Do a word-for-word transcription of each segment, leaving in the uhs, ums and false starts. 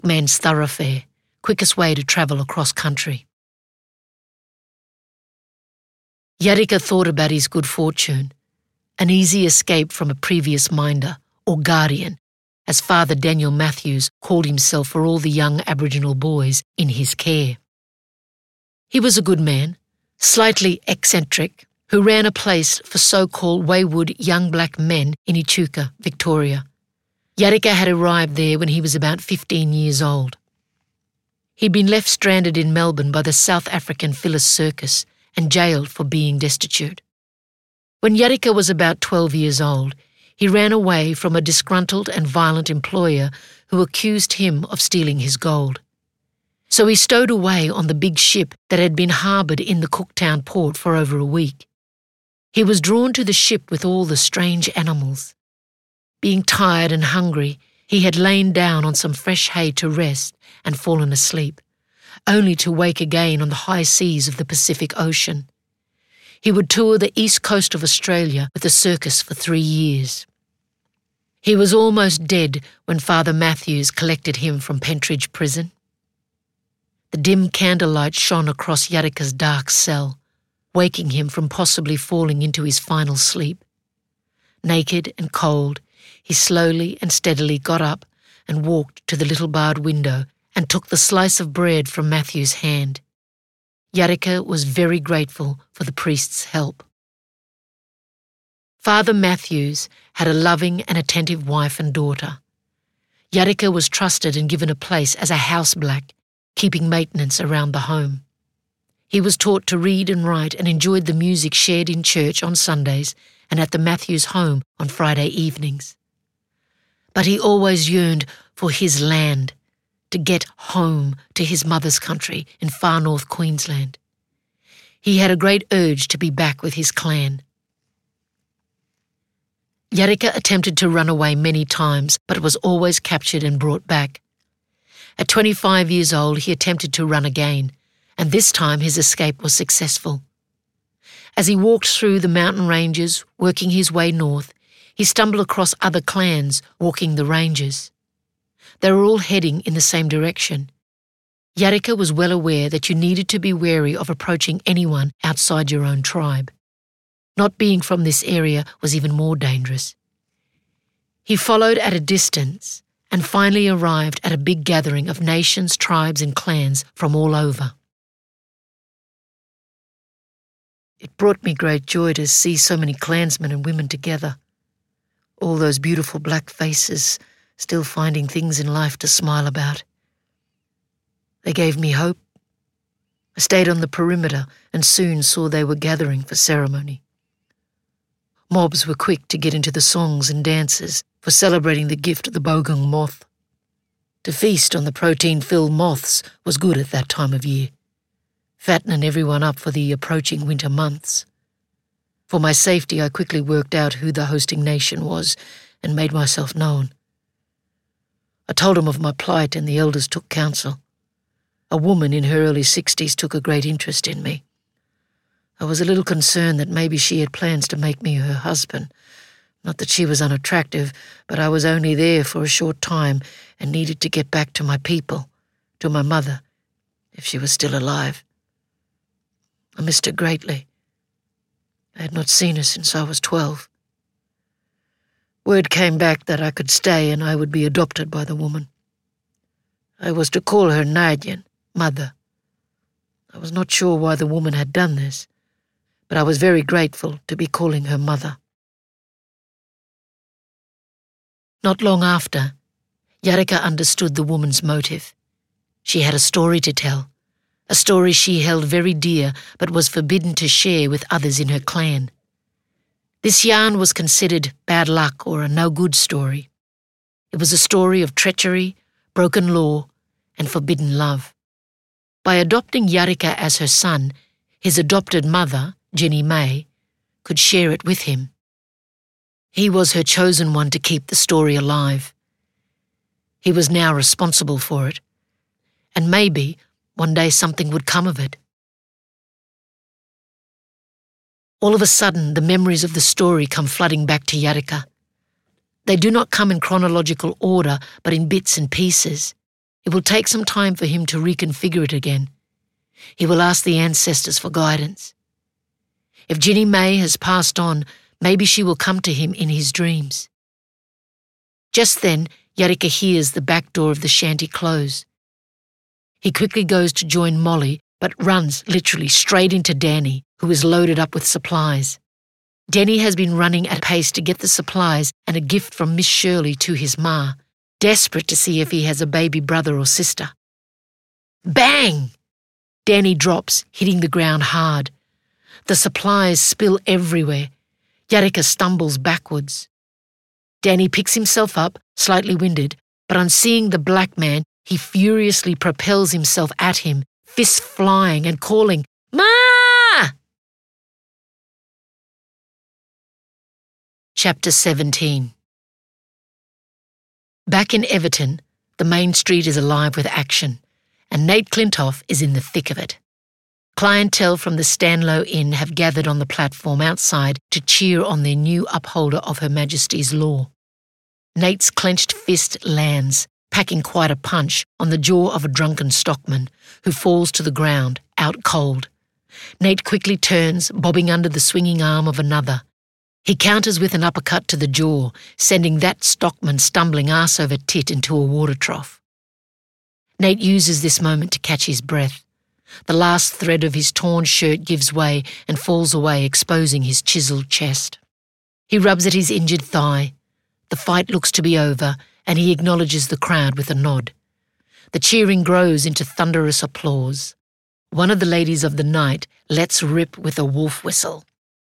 man's thoroughfare, quickest way to travel across country. Yarika thought about his good fortune, an easy escape from a previous minder, or guardian, as Father Daniel Matthews called himself for all the young Aboriginal boys in his care. He was a good man, slightly eccentric, who ran a place for so-called wayward young black men in Echuca, Victoria. Yarika had arrived there when he was about fifteen years old. He'd been left stranded in Melbourne by the South African Phyllis Circus and jailed for being destitute. When Yarika was about twelve years old, he ran away from a disgruntled and violent employer who accused him of stealing his gold. So he stowed away on the big ship that had been harboured in the Cooktown port for over a week. He was drawn to the ship with all the strange animals. Being tired and hungry, he had lain down on some fresh hay to rest and fallen asleep, only to wake again on the high seas of the Pacific Ocean. He would tour the east coast of Australia with the circus for three years. He was almost dead when Father Matthews collected him from Pentridge Prison. The dim candlelight shone across Yarika's dark cell, waking him from possibly falling into his final sleep. Naked and cold, he slowly and steadily got up and walked to the little barred window and took the slice of bread from Matthew's hand. Yarika was very grateful for the priest's help. Father Matthews had a loving and attentive wife and daughter. Yarika was trusted and given a place as a house black, keeping maintenance around the home. He was taught to read and write and enjoyed the music shared in church on Sundays and at the Matthews home on Friday evenings. But he always yearned for his land, to get home to his mother's country in far north Queensland. He had a great urge to be back with his clan. Yarika attempted to run away many times, but was always captured and brought back. At twenty-five years old, he attempted to run again, and this time his escape was successful. As he walked through the mountain ranges, working his way north, he stumbled across other clans walking the ranges. They were all heading in the same direction. Yarika was well aware that you needed to be wary of approaching anyone outside your own tribe. Not being from this area was even more dangerous. He followed at a distance and finally arrived at a big gathering of nations, tribes and clans from all over. It brought me great joy to see so many clansmen and women together. All those beautiful black faces, still finding things in life to smile about. They gave me hope. I stayed on the perimeter and soon saw they were gathering for ceremony. Mobs were quick to get into the songs and dances for celebrating the gift of the bogong moth. To feast on the protein-filled moths was good at that time of year, fattening everyone up for the approaching winter months. For my safety, I quickly worked out who the hosting nation was and made myself known. I told them of my plight and the elders took counsel. A woman in her early sixties took a great interest in me. I was a little concerned that maybe she had plans to make me her husband. Not that she was unattractive, but I was only there for a short time and needed to get back to my people, to my mother, if she was still alive. I missed her greatly. I had not seen her since I was twelve. Word came back that I could stay and I would be adopted by the woman. I was to call her Nadian, mother. I was not sure why the woman had done this, but I was very grateful to be calling her mother. Not long after, Yarika understood the woman's motive. She had a story to tell, a story she held very dear but was forbidden to share with others in her clan. This yarn was considered bad luck or a no-good story. It was a story of treachery, broken law, and forbidden love. By adopting Yarika as her son, his adopted mother, Jenny May, could share it with him. He was her chosen one to keep the story alive. He was now responsible for it, and maybe one day something would come of it. All of a sudden, the memories of the story come flooding back to Yarika. They do not come in chronological order, but in bits and pieces. It will take some time for him to reconfigure it again. He will ask the ancestors for guidance. If Ginny May has passed on, maybe she will come to him in his dreams. Just then, Yarrika hears the back door of the shanty close. He quickly goes to join Molly, but runs literally straight into Danny, who is loaded up with supplies. Danny has been running at pace to get the supplies and a gift from Miss Shirley to his ma, desperate to see if he has a baby brother or sister. Bang! Danny drops, hitting the ground hard. The supplies spill everywhere. Yarrika stumbles backwards. Danny picks himself up, slightly winded, but on seeing the black man, he furiously propels himself at him, fists flying and calling, "Ma!" Chapter seventeen. Back in Everton, the main street is alive with action, and Nate Klintoff is in the thick of it. Clientele from the Stanlow Inn have gathered on the platform outside to cheer on their new upholder of Her Majesty's law. Nate's clenched fist lands, packing quite a punch on the jaw of a drunken stockman, who falls to the ground, out cold. Nate quickly turns, bobbing under the swinging arm of another. He counters with an uppercut to the jaw, sending that stockman stumbling arse over tit into a water trough. Nate uses this moment to catch his breath. The last thread of his torn shirt gives way and falls away, exposing his chiselled chest. He rubs at his injured thigh. The fight looks to be over, and he acknowledges the crowd with a nod. The cheering grows into thunderous applause. One of the ladies of the night lets rip with a wolf whistle.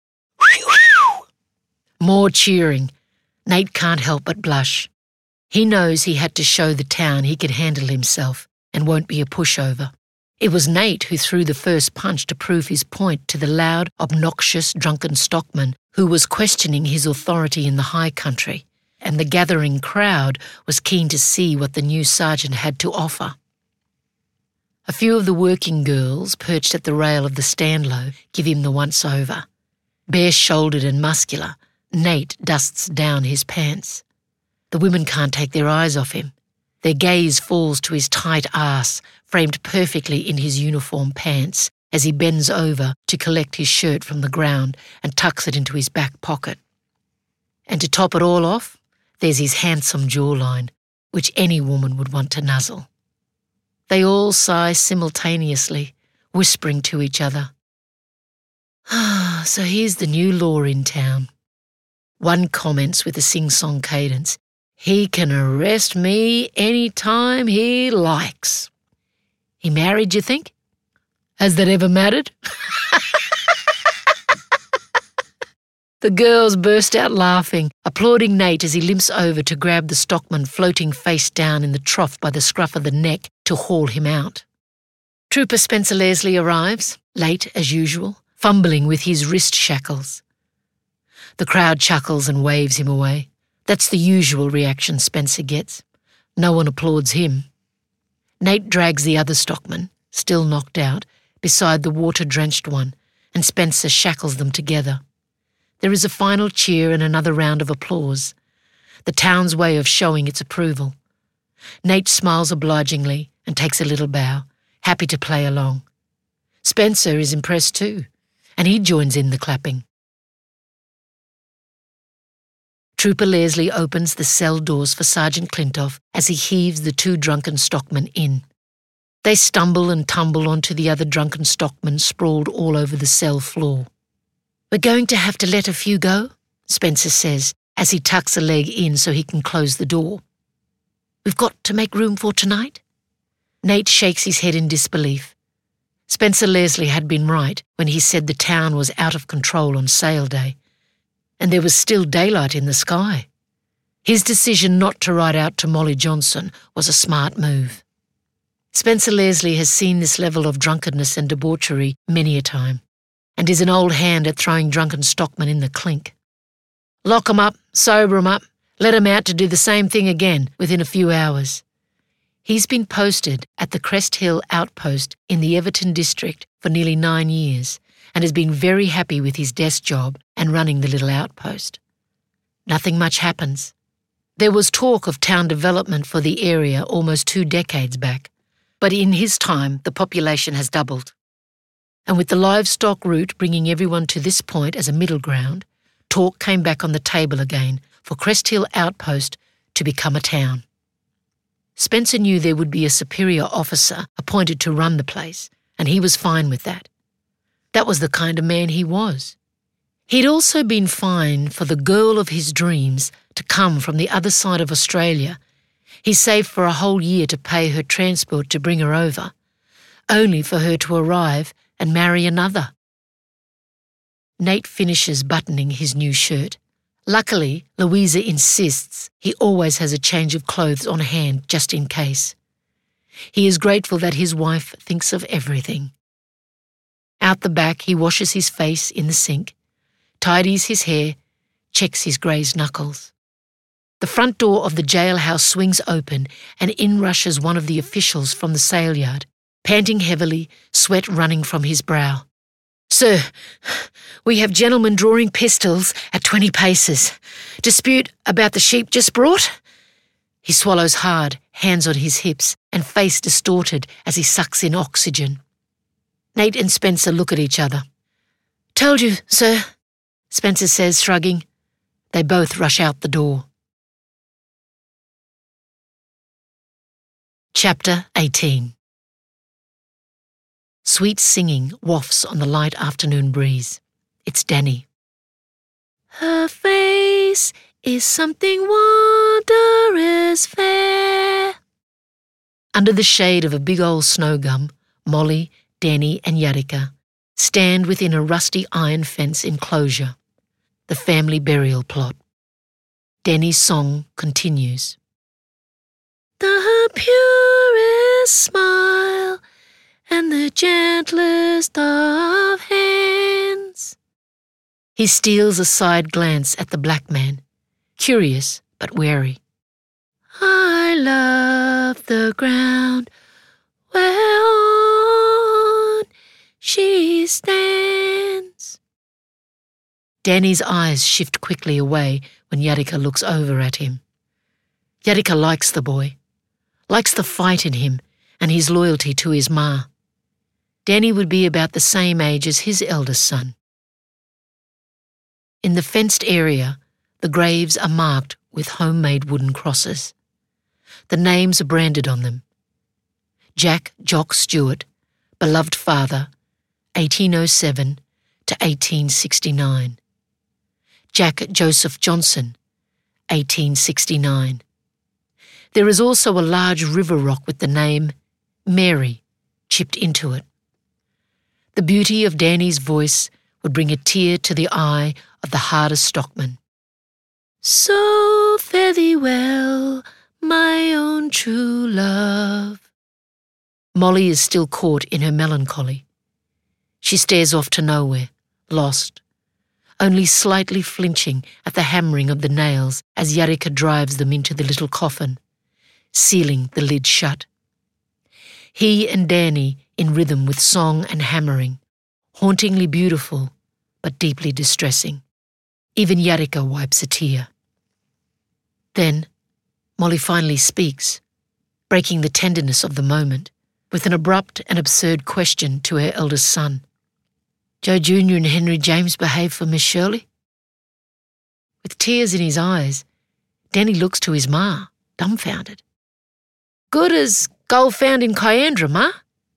More cheering. Nate can't help but blush. He knows he had to show the town he could handle himself and won't be a pushover. It was Nate who threw the first punch to prove his point to the loud, obnoxious, drunken stockman who was questioning his authority in the high country, and the gathering crowd was keen to see what the new sergeant had to offer. A few of the working girls perched at the rail of the Stanlow give him the once-over. Bare-shouldered and muscular, Nate dusts down his pants. The women can't take their eyes off him. Their gaze falls to his tight arse, framed perfectly in his uniform pants, as he bends over to collect his shirt from the ground and tucks it into his back pocket. And to top it all off, there's his handsome jawline, which any woman would want to nuzzle. They all sigh simultaneously, whispering to each other. Ah, so here's the new law in town. One comments with a sing-song cadence, "He can arrest me any time he likes." He married, you think? Has that ever mattered? The girls burst out laughing, applauding Nate as he limps over to grab the stockman floating face down in the trough by the scruff of the neck to haul him out. Trooper Spencer Leslie arrives, late as usual, fumbling with his wrist shackles. The crowd chuckles and waves him away. That's the usual reaction Spencer gets. No one applauds him. Nate drags the other stockman, still knocked out, beside the water-drenched one, and Spencer shackles them together. There is a final cheer and another round of applause, the town's way of showing its approval. Nate smiles obligingly and takes a little bow, happy to play along. Spencer is impressed too, and he joins in the clapping. Trooper Leslie opens the cell doors for Sergeant Klintoff as he heaves the two drunken stockmen in. They stumble and tumble onto the other drunken stockmen sprawled all over the cell floor. "We're going to have to let a few go," Spencer says as he tucks a leg in so he can close the door. "We've got to make room for tonight." Nate shakes his head in disbelief. Spencer Leslie had been right when he said the town was out of control on sale day, and there was still daylight in the sky. His decision not to ride out to Molly Johnson was a smart move. Spencer Leslie has seen this level of drunkenness and debauchery many a time, and is an old hand at throwing drunken stockmen in the clink. Lock 'em up, sober 'em up, let 'em out to do the same thing again within a few hours. He's been posted at the Crest Hill outpost in the Everton district for nearly nine years and has been very happy with his desk job and running the little outpost. Nothing much happens. There was talk of town development for the area almost two decades back, but in his time the population has doubled. And with the livestock route bringing everyone to this point as a middle ground, talk came back on the table again for Crest Hill Outpost to become a town. Spencer knew there would be a superior officer appointed to run the place, and he was fine with that. That was the kind of man he was. He'd also been fine for the girl of his dreams to come from the other side of Australia. He saved for a whole year to pay her transport to bring her over, only for her to arrive and marry another. Nate finishes buttoning his new shirt. Luckily, Louisa insists he always has a change of clothes on hand just in case. He is grateful that his wife thinks of everything. Out the back, he washes his face in the sink, tidies his hair, checks his grazed knuckles. The front door of the jailhouse swings open and in rushes one of the officials from the sale yard, panting heavily, sweat running from his brow. "Sir, we have gentlemen drawing pistols at twenty paces. Dispute about the sheep just brought?" He swallows hard, hands on his hips, and face distorted as he sucks in oxygen. Nate and Spencer look at each other. "Told you, sir," Spencer says, shrugging. They both rush out the door. Chapter eighteen. Sweet singing wafts on the light afternoon breeze. It's Danny. "Her face is something wondrous fair." Under the shade of a big old snow gum, Molly, Danny and Yarika stand within a rusty iron fence enclosure, the family burial plot. Danny's song continues. "The purest smile and the gentlest of hands." He steals a side glance at the black man, curious but wary. "I love the ground whereon she stands." Danny's eyes shift quickly away when Yarika looks over at him. Yarika likes the boy, likes the fight in him and his loyalty to his ma. Danny would be about the same age as his eldest son. In the fenced area, the graves are marked with homemade wooden crosses. The names are branded on them. Jack Jock Stewart, beloved father, eighteen oh seven to eighteen sixty-nine. Jack Joseph Johnson, eighteen sixty-nine. There is also a large river rock with the name Mary chipped into it. The beauty of Danny's voice would bring a tear to the eye of the hardest stockman. "So fare thee well, my own true love." Molly is still caught in her melancholy. She stares off to nowhere, lost, only slightly flinching at the hammering of the nails as Yarika drives them into the little coffin, sealing the lid shut. He and Danny in rhythm with song and hammering, hauntingly beautiful but deeply distressing. Even Yarika wipes a tear. Then Molly finally speaks, breaking the tenderness of the moment, with an abrupt and absurd question to her eldest son. "Joe Junior and Henry James behave for Miss Shirley?" With tears in his eyes, Danny looks to his ma, dumbfounded. "Good as gold found in Kyandra, ma."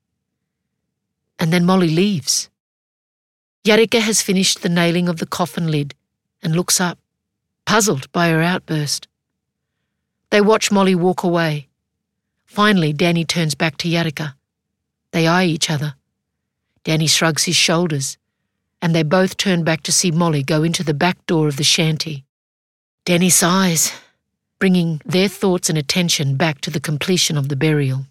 And then Molly leaves. Yarika has finished the nailing of the coffin lid and looks up, puzzled by her outburst. They watch Molly walk away. Finally, Danny turns back to Yarika. They eye each other. Danny shrugs his shoulders, and they both turn back to see Molly go into the back door of the shanty. Danny sighs, bringing their thoughts and attention back to the completion of the burial.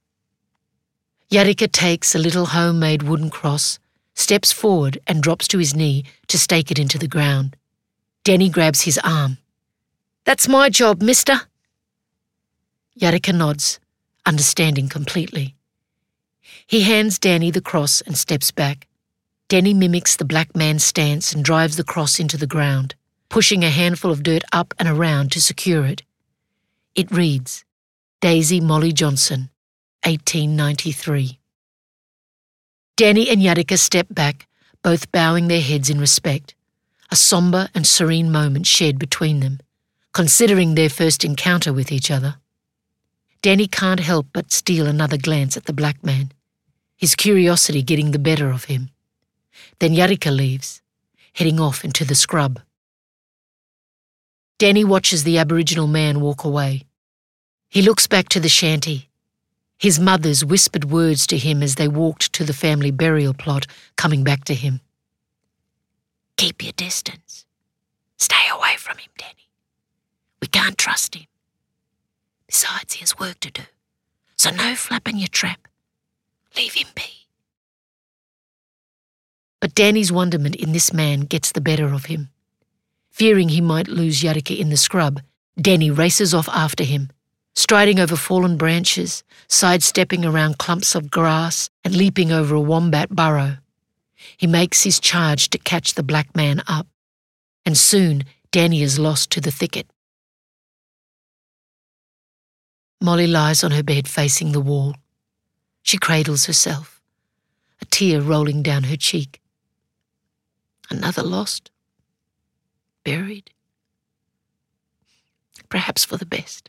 Yarika takes a little homemade wooden cross, steps forward and drops to his knee to stake it into the ground. Danny grabs his arm. "That's my job, mister." Yarika nods, understanding completely. He hands Danny the cross and steps back. Danny mimics the black man's stance and drives the cross into the ground, pushing a handful of dirt up and around to secure it. It reads, Daisy Molly Johnson, eighteen ninety-three. Danny and Yarrika step back, both bowing their heads in respect, a sombre and serene moment shared between them, considering their first encounter with each other. Danny can't help but steal another glance at the black man, his curiosity getting the better of him. Then Yarrika leaves, heading off into the scrub. Danny watches the Aboriginal man walk away. He looks back to the shanty. His mother's whispered words to him as they walked to the family burial plot coming back to him. Keep your distance. Stay away from him, Danny. We can't trust him. Besides, he has work to do, so no flapping your trap. Leave him be. But Danny's wonderment in this man gets the better of him. Fearing he might lose Yarrika in the scrub, Danny races off after him, striding over fallen branches, sidestepping around clumps of grass and leaping over a wombat burrow. He makes his charge to catch the black man up, and soon Danny is lost to the thicket. Molly lies on her bed facing the wall. She cradles herself, a tear rolling down her cheek. Another lost? Buried? Perhaps for the best.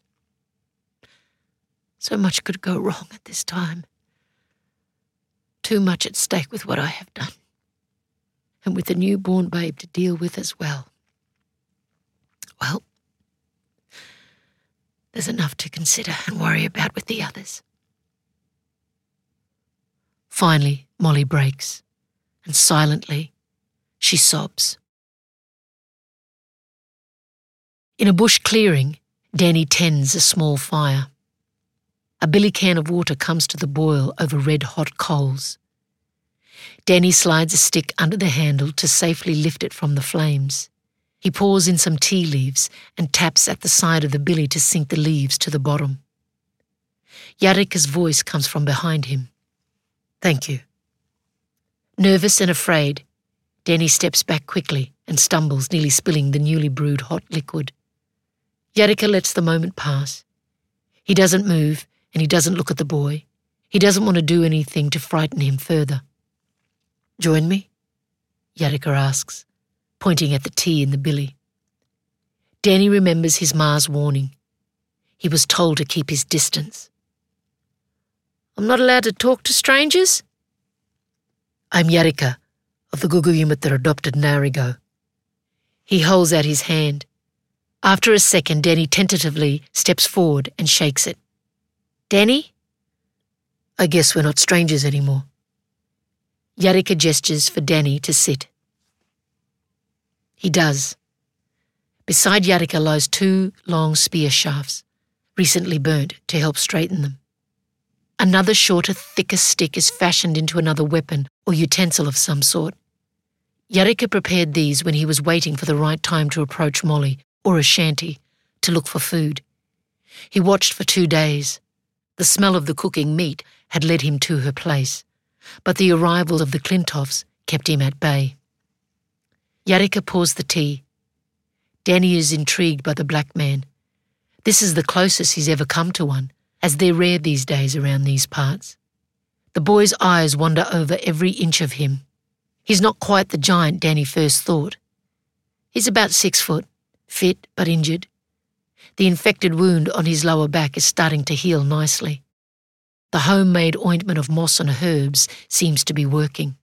So much could go wrong at this time. Too much at stake with what I have done, and with the newborn babe to deal with as well. Well, there's enough to consider and worry about with the others. Finally, Molly breaks, and silently, she sobs. In a bush clearing, Danny tends a small fire. A billy can of water comes to the boil over red-hot coals. Danny slides a stick under the handle to safely lift it from the flames. He pours in some tea leaves and taps at the side of the billy to sink the leaves to the bottom. Yarrika's voice comes from behind him. Thank you. Nervous and afraid, Danny steps back quickly and stumbles, nearly spilling the newly brewed hot liquid. Yarrika lets the moment pass. He doesn't move and he doesn't look at the boy. He doesn't want to do anything to frighten him further. Join me? Yarrika asks, pointing at the tea in the billy. Danny remembers his ma's warning. He was told to keep his distance. I'm not allowed to talk to strangers? I'm Yarrika, of the Guguyumat that adopted Ngarigo. He holds out his hand. After a second, Danny tentatively steps forward and shakes it. Danny? I guess we're not strangers anymore. Yarrika gestures for Danny to sit. He does. Beside Yarrika lies two long spear shafts, recently burnt to help straighten them. Another shorter, thicker stick is fashioned into another weapon or utensil of some sort. Yarrika prepared these when he was waiting for the right time to approach Molly, or a shanty, to look for food. He watched for two days. The smell of the cooking meat had led him to her place, but the arrival of the Klintoffs kept him at bay. Yarrika pours the tea. Danny is intrigued by the black man. This is the closest he's ever come to one, as they're rare these days around these parts. The boy's eyes wander over every inch of him. He's not quite the giant Danny first thought. He's about six foot, fit but injured. The infected wound on his lower back is starting to heal nicely. The homemade ointment of moss and herbs seems to be working.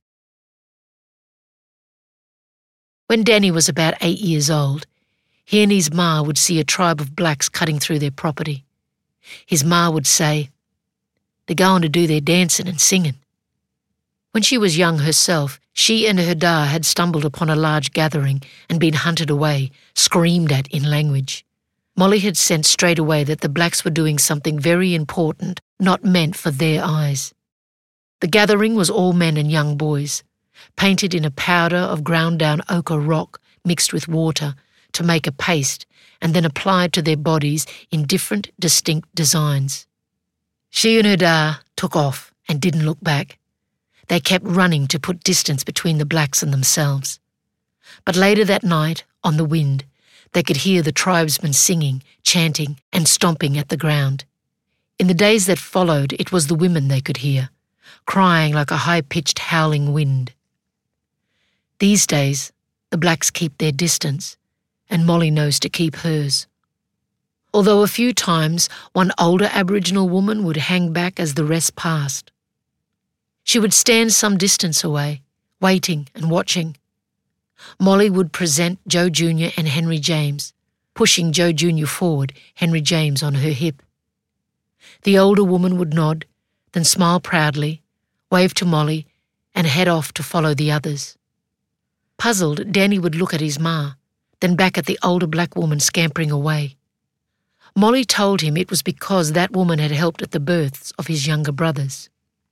When Danny was about eight years old, he and his ma would see a tribe of blacks cutting through their property. His ma would say, "They're going to do their dancing and singing." When she was young herself, she and her da had stumbled upon a large gathering and been hunted away, screamed at in language. Molly had sensed straight away that the blacks were doing something very important, not meant for their eyes. The gathering was all men and young boys, painted in a powder of ground-down ochre rock mixed with water to make a paste and then applied to their bodies in different, distinct designs. She and her da took off and didn't look back. They kept running to put distance between the blacks and themselves. But later that night, on the wind, They could hear the tribesmen singing, chanting, and stomping at the ground. In the days that followed, it was the women they could hear, crying like a high-pitched howling wind. These days, the blacks keep their distance, and Molly knows to keep hers. Although a few times one older Aboriginal woman would hang back as the rest passed. She would stand some distance away, waiting and watching. Molly would present Joe Junior and Henry James, pushing Joe Junior forward, Henry James on her hip. The older woman would nod, then smile proudly, wave to Molly, and head off to follow the others. Puzzled, Danny would look at his ma, then back at the older black woman scampering away. Molly told him it was because that woman had helped at the births of his younger brothers.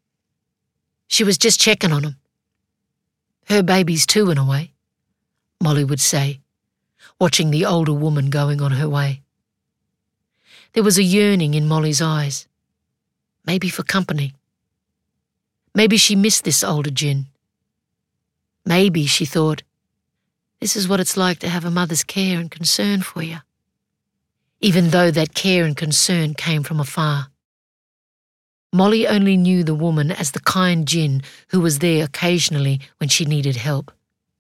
She was just checking on 'em. Her babies too, in a way, Molly would say, watching the older woman going on her way. There was a yearning in Molly's eyes, maybe for company. Maybe she missed this older gin. Maybe, she thought, this is what it's like to have a mother's care and concern for you, even though that care and concern came from afar. Molly only knew the woman as the kind gin who was there occasionally when she needed help.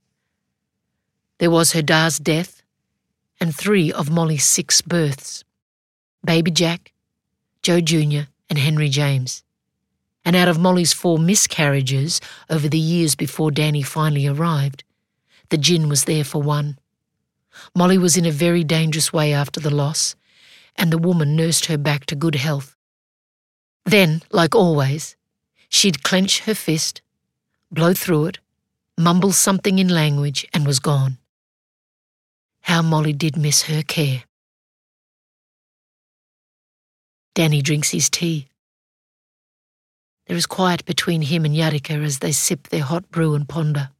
There was her da's death and three of Molly's six births, Baby Jack, Joe Junior and Henry James. And out of Molly's four miscarriages over the years before Danny finally arrived, the gin was there for one. Molly was in a very dangerous way after the loss, and the woman nursed her back to good health. Then, like always, she'd clench her fist, blow through it, mumble something in language, and was gone. How Molly did miss her care. Danny drinks his tea. There is quiet between him and Yarika as they sip their hot brew and ponder.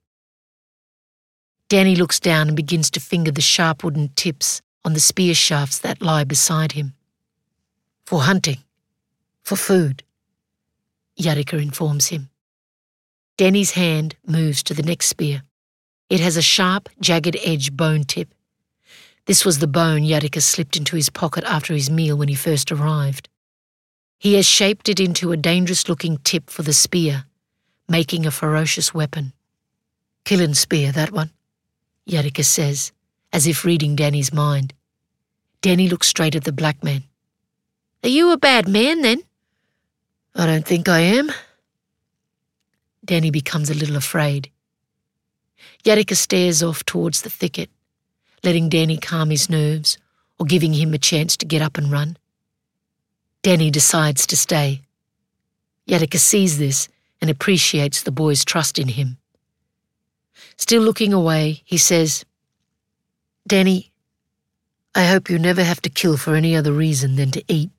Danny looks down and begins to finger the sharp wooden tips on the spear shafts that lie beside him. For hunting. For food, Yarika informs him. Danny's hand moves to the next spear. It has a sharp, jagged-edged bone tip. This was the bone Yarika slipped into his pocket after his meal when he first arrived. He has shaped it into a dangerous-looking tip for the spear, making a ferocious weapon. Killing spear, that one, Yarika says, as if reading Danny's mind. Danny looks straight at the black man. Are you a bad man, then? I don't think I am. Danny becomes a little afraid. Yarika stares off towards the thicket, letting Danny calm his nerves or giving him a chance to get up and run. Danny decides to stay. Yarika sees this and appreciates the boy's trust in him. Still looking away, he says, Danny, I hope you never have to kill for any other reason than to eat.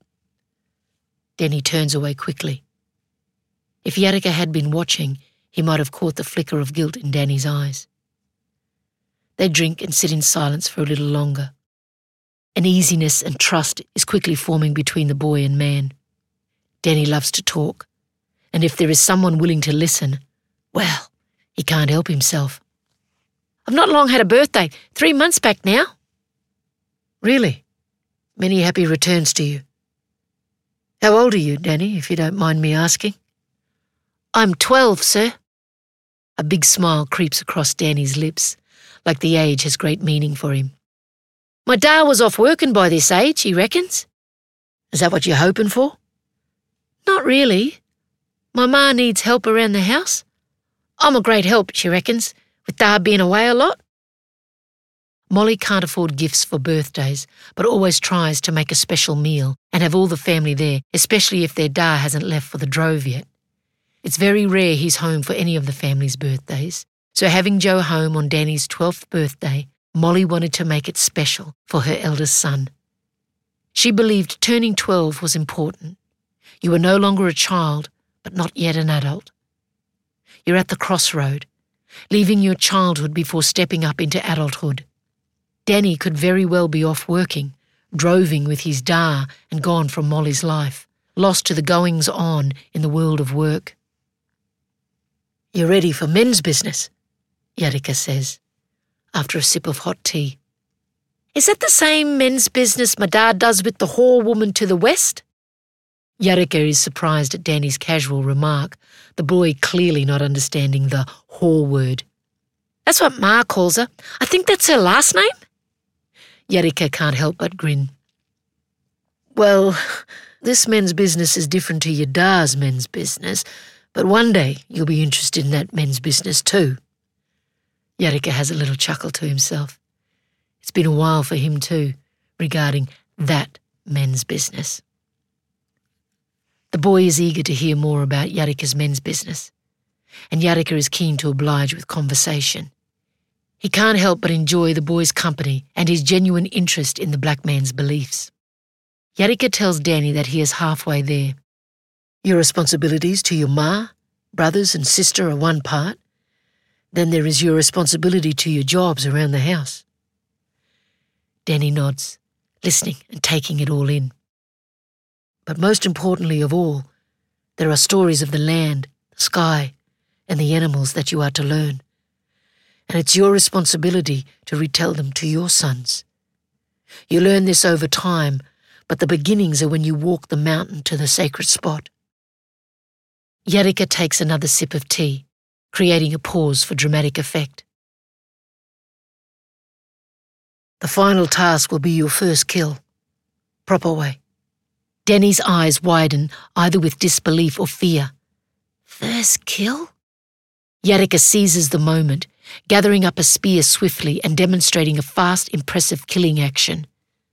Danny turns away quickly. If Yarika had been watching, he might have caught the flicker of guilt in Danny's eyes. They drink and sit in silence for a little longer. An easiness and trust is quickly forming between the boy and man. Danny loves to talk, and if there is someone willing to listen, well, he can't help himself. I've not long had a birthday, three months back now. Really? Many happy returns to you. How old are you, Danny, if you don't mind me asking? I'm twelve, sir. A big smile creeps across Danny's lips, like the age has great meaning for him. My da was off working by this age, he reckons. Is that what you're hoping for? Not really. My ma needs help around the house. I'm a great help, she reckons, with da being away a lot. Molly can't afford gifts for birthdays, but always tries to make a special meal and have all the family there, especially if their da hasn't left for the drove yet. It's very rare he's home for any of the family's birthdays, so having Joe home on Danny's twelfth birthday, Molly wanted to make it special for her eldest son. She believed turning twelve was important. You were no longer a child, but not yet an adult. You're at the crossroad, leaving your childhood before stepping up into adulthood. Danny could very well be off working, droving with his da and gone from Molly's life, lost to the goings-on in the world of work. You're ready for men's business, Yarika says, after a sip of hot tea. Is that the same men's business my dad does with the whore woman to the west? Yarika is surprised at Danny's casual remark, the boy clearly not understanding the whore word. That's what Ma calls her. I think that's her last name. Yarika can't help but grin. Well, this men's business is different to your da's men's business, but one day you'll be interested in that men's business too. Yarika has a little chuckle to himself. It's been a while for him too, regarding that men's business. The boy is eager to hear more about Yarika's men's business, and Yarika is keen to oblige with conversation. He can't help but enjoy the boy's company and his genuine interest in the black man's beliefs. Yarika tells Danny that he is halfway there. Your responsibilities to your ma, brothers and sister are one part. Then there is your responsibility to your jobs around the house. Danny nods, listening and taking it all in. But most importantly of all, there are stories of the land, the sky, and the animals that you are to learn. And it's your responsibility to retell them to your sons. You learn this over time, but the beginnings are when you walk the mountain to the sacred spot. Yarika takes another sip of tea, creating a pause for dramatic effect. The final task will be your first kill. Proper way. Danny's eyes widen, either with disbelief or fear. First kill? Yarika seizes the moment, gathering up a spear swiftly and demonstrating a fast, impressive killing action.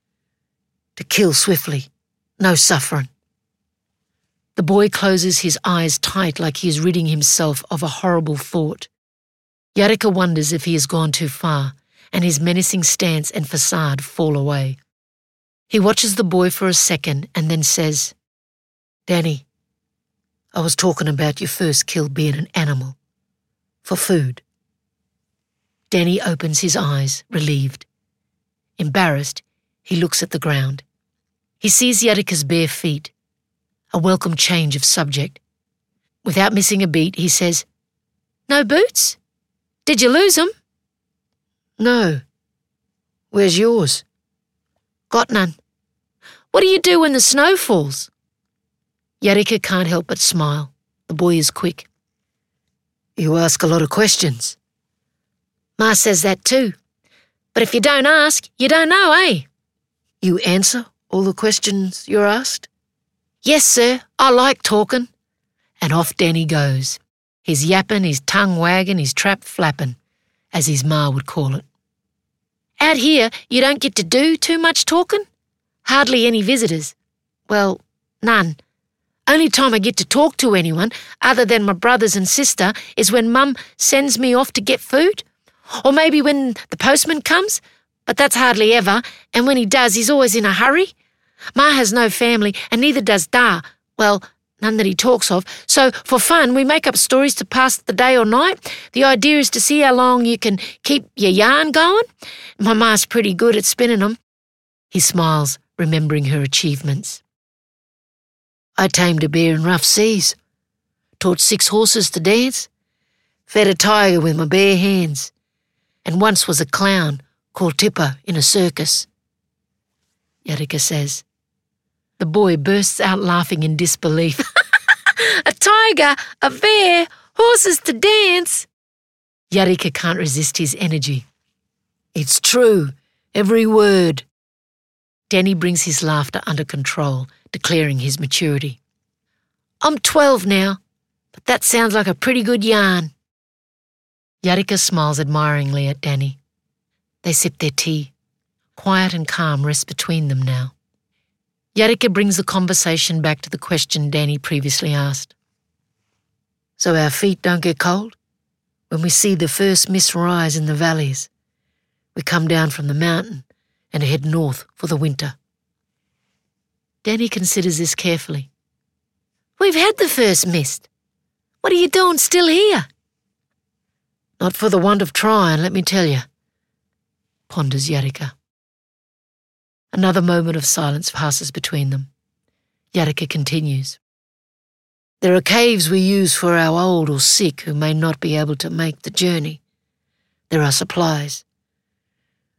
To kill swiftly, no suffering. The boy closes his eyes tight like he is ridding himself of a horrible thought. Yarika wonders if he has gone too far, and his menacing stance and facade fall away. He watches the boy for a second and then says, Danny, I was talking about your first kill being an animal. For food. Danny opens his eyes, relieved. Embarrassed, he looks at the ground. He sees Yarika's bare feet. A welcome change of subject. Without missing a beat, he says, No boots? Did you lose 'em? No. Where's yours? Got none. What do you do when the snow falls? Yarika can't help but smile. The boy is quick. You ask a lot of questions. Ma says that too. But if you don't ask, you don't know, eh? You answer all the questions you're asked? Yes, sir. I like talking. And off Danny goes. His yapping, his tongue wagging, his trap flapping, as his ma would call it. Out here, you don't get to do too much talking. Hardly any visitors. Well, none. Only time I get to talk to anyone, other than my brothers and sister, is when Mum sends me off to get food. Or maybe when the postman comes, but that's hardly ever, and when he does, he's always in a hurry. Ma has no family, and neither does Da. Well, none that he talks of. So, for fun, we make up stories to pass the day or night. The idea is to see how long you can keep your yarn going. My ma's pretty good at spinning them. He smiles, remembering her achievements. I tamed a bear in rough seas, taught six horses to dance, fed a tiger with my bare hands, and once was a clown called Tipper in a circus. Yarika says. The boy bursts out laughing in disbelief. A tiger, a bear, horses to dance. Yarika can't resist his energy. It's true, every word. Danny brings his laughter under control, declaring his maturity. I'm twelve now, but that sounds like a pretty good yarn. Yarika smiles admiringly at Danny. They sip their tea. Quiet and calm rests between them now. Yarika brings the conversation back to the question Danny previously asked. So our feet don't get cold? When we see the first mist rise in the valleys, we come down from the mountain and head north for the winter. Danny considers this carefully. We've had the first mist. What are you doing still here? Not for the want of trying, let me tell you, ponders Yarika. Another moment of silence passes between them. Yarika continues. There are caves we use for our old or sick who may not be able to make the journey. There are supplies.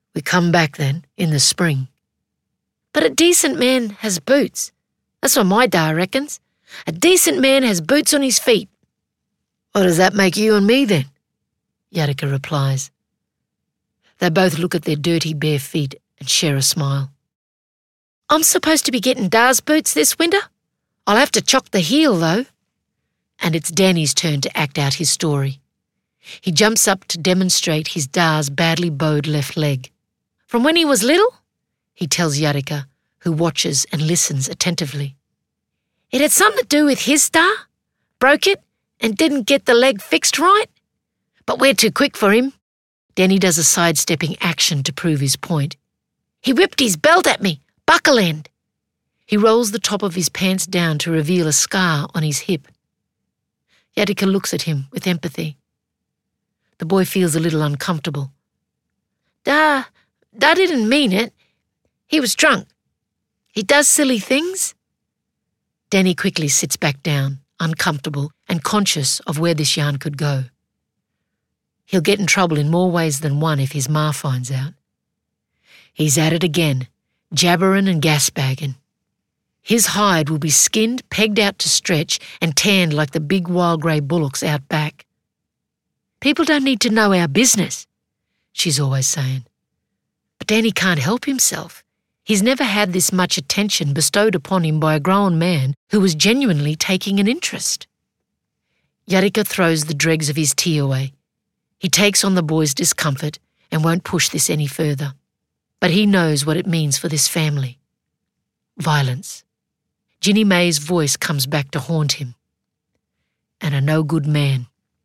We come back then, in the spring. But a decent man has boots. That's what my da reckons. A decent man has boots on his feet. What does that make you and me then? Yarika replies. They both look at their dirty bare feet and share a smile. I'm supposed to be getting Da's boots this winter. I'll have to chock the heel though. And it's Danny's turn to act out his story. He jumps up to demonstrate his Da's badly bowed left leg. From when he was little, he tells Yarika, who watches and listens attentively. It had something to do with his Da. Broke it and didn't get the leg fixed right. But we're too quick for him. Danny does a sidestepping action to prove his point. He whipped his belt at me, buckle end. He rolls the top of his pants down to reveal a scar on his hip. Yarika looks at him with empathy. The boy feels a little uncomfortable. Da, Da didn't mean it. He was drunk. He does silly things. Danny quickly sits back down, uncomfortable and conscious of where this yarn could go. He'll get in trouble in more ways than one if his ma finds out. He's at it again, jabbering and gasbagging. His hide will be skinned, pegged out to stretch, and tanned like the big wild grey bullocks out back. People don't need to know our business, she's always saying. But Danny can't help himself. He's never had this much attention bestowed upon him by a grown man who was genuinely taking an interest. Yarika throws the dregs of his tea away. He takes on the boy's discomfort and won't push this any further. But he knows what it means for this family. Violence. Ginny May's voice comes back to haunt him. And a no-good man.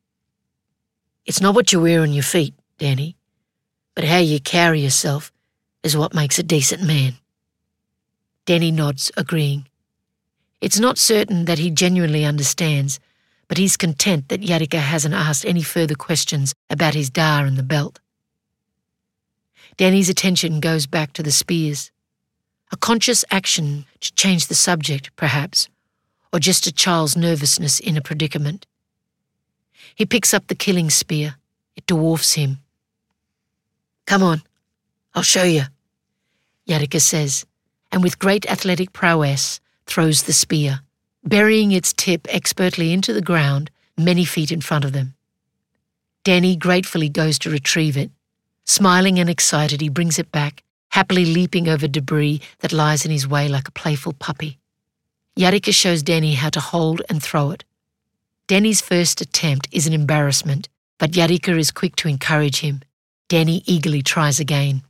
It's not what you wear on your feet, Danny, but how you carry yourself is what makes a decent man. Danny nods, agreeing. It's not certain that he genuinely understands, but he's content that Yarika hasn't asked any further questions about his da and the belt. Danny's attention goes back to the spears. A conscious action to change the subject, perhaps, or just a child's nervousness in a predicament. He picks up the killing spear. It dwarfs him. Come on, I'll show you, Yarika says, and with great athletic prowess throws the spear, burying its tip expertly into the ground many feet in front of them. Danny gratefully goes to retrieve it. Smiling and excited, he brings it back, happily leaping over debris that lies in his way like a playful puppy. Yarika shows Danny how to hold and throw it. Danny's first attempt is an embarrassment, but Yarika is quick to encourage him. Danny eagerly tries again.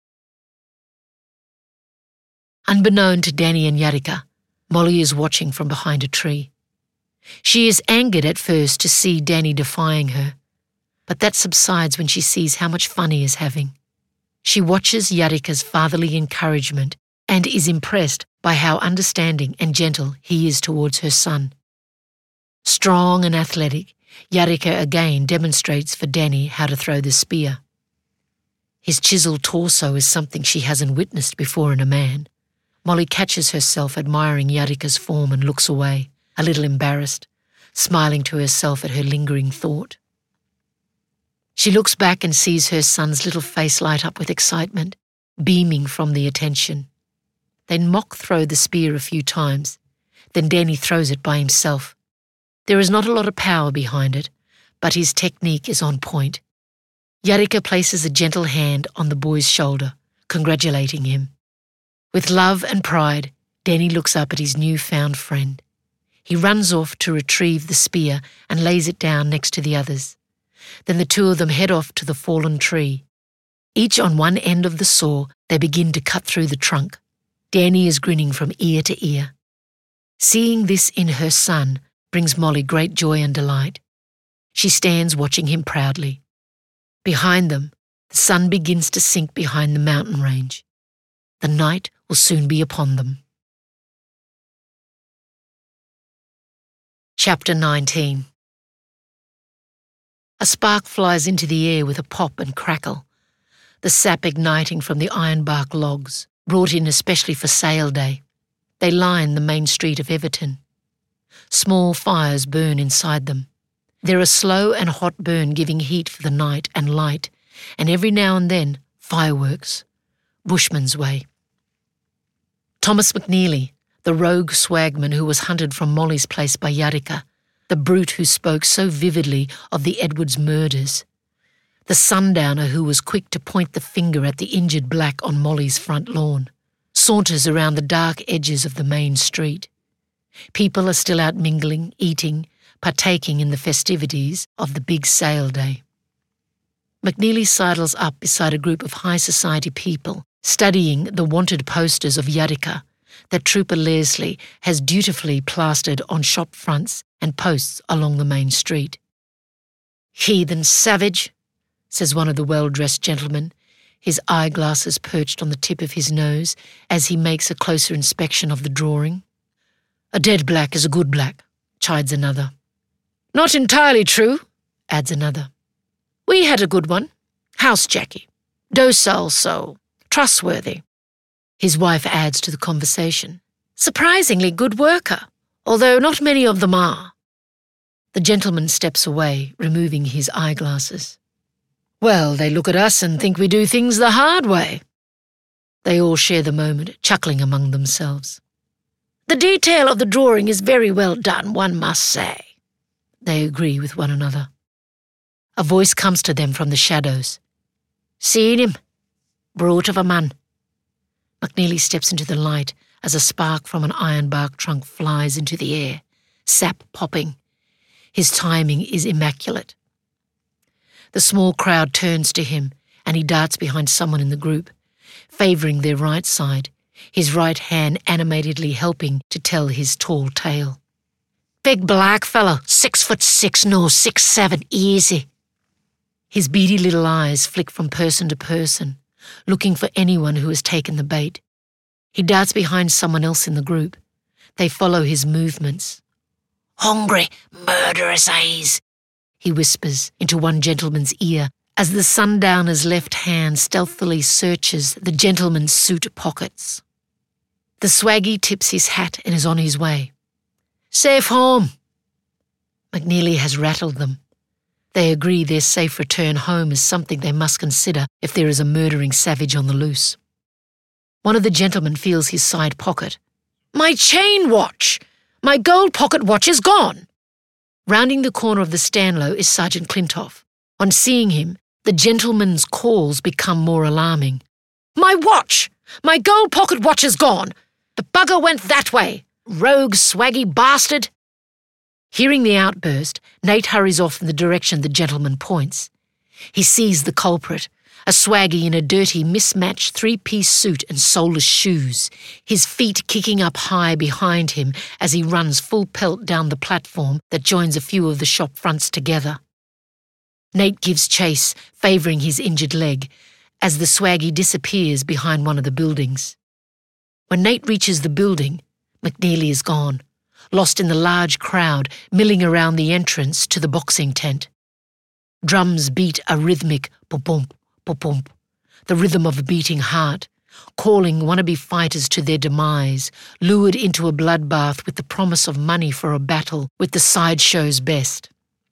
Unbeknown to Danny and Yarika, Molly is watching from behind a tree. She is angered at first to see Danny defying her, but that subsides when she sees how much fun he is having. She watches Yarika's fatherly encouragement and is impressed by how understanding and gentle he is towards her son. Strong and athletic, Yarika again demonstrates for Danny how to throw the spear. His chiseled torso is something she hasn't witnessed before in a man. Molly catches herself admiring Yarika's form and looks away, a little embarrassed, smiling to herself at her lingering thought. She looks back and sees her son's little face light up with excitement, beaming from the attention. They mock throw the spear a few times, then Danny throws it by himself. There is not a lot of power behind it, but his technique is on point. Yarika places a gentle hand on the boy's shoulder, congratulating him. With love and pride, Danny looks up at his newfound friend. He runs off to retrieve the spear and lays it down next to the others. Then the two of them head off to the fallen tree. Each on one end of the saw, they begin to cut through the trunk. Danny is grinning from ear to ear. Seeing this in her son brings Molly great joy and delight. She stands watching him proudly. Behind them, the sun begins to sink behind the mountain range. The night will soon be upon them. Chapter nineteen. A spark flies into the air with a pop and crackle, the sap igniting from the ironbark logs, brought in especially for sale day. They line the main street of Everton. Small fires burn inside them. They're a slow and hot burn giving heat for the night and light, and every now and then fireworks, Bushman's way. Thomas McNeely, the rogue swagman who was hunted from Molly's place by Yarrika, the brute who spoke so vividly of the Edwards murders, the sundowner who was quick to point the finger at the injured black on Molly's front lawn, saunters around the dark edges of the main street. People are still out mingling, eating, partaking in the festivities of the big sale day. McNeely sidles up beside a group of high society people, studying the wanted posters of Yarrika that Trooper Leslie has dutifully plastered on shop fronts and posts along the main street. "Heathen savage," says one of the well-dressed gentlemen, his eyeglasses perched on the tip of his nose as he makes a closer inspection of the drawing. "A dead black is a good black," chides another. "Not entirely true," adds another. "We had a good one. House Jackie. Docile soul. Trustworthy." His wife adds to the conversation. "Surprisingly good worker, although not many of them are." The gentleman steps away, removing his eyeglasses. "Well, they look at us and think we do things the hard way." They all share the moment, chuckling among themselves. "The detail of the drawing is very well done, one must say." They agree with one another. A voice comes to them from the shadows. "Seen him? Brute of a man." McNeely steps into the light as a spark from an ironbark trunk flies into the air, sap popping. His timing is immaculate. The small crowd turns to him and he darts behind someone in the group, favouring their right side, his right hand animatedly helping to tell his tall tale. "Big black fellow, six foot six, no, six seven, easy." His beady little eyes flick from person to person, looking for anyone who has taken the bait. He darts behind someone else in the group. They follow his movements. "Hungry, murderous eyes," he whispers into one gentleman's ear as the sundowner's left hand stealthily searches the gentleman's suit pockets. The swaggy tips his hat and is on his way. "Safe home." McNeely has rattled them. They agree their safe return home is something they must consider if there is a murdering savage on the loose. One of the gentlemen feels his side pocket. "My chain watch! My gold pocket watch is gone!" Rounding the corner of the Stanlow is Sergeant Clintoff. On seeing him, the gentleman's calls become more alarming. "My watch! My gold pocket watch is gone! The bugger went that way! Rogue swaggy bastard!" Hearing the outburst, Nate hurries off in the direction the gentleman points. He sees the culprit, a swaggy in a dirty, mismatched three-piece suit and soleless shoes, his feet kicking up high behind him as he runs full pelt down the platform that joins a few of the shop fronts together. Nate gives chase, favouring his injured leg, as the swaggy disappears behind one of the buildings. When Nate reaches the building, McNeely is gone, lost in the large crowd milling around the entrance to the boxing tent. Drums beat a rhythmic pop-pump, pop-pump, the rhythm of a beating heart, calling wannabe fighters to their demise, lured into a bloodbath with the promise of money for a battle with the sideshow's best.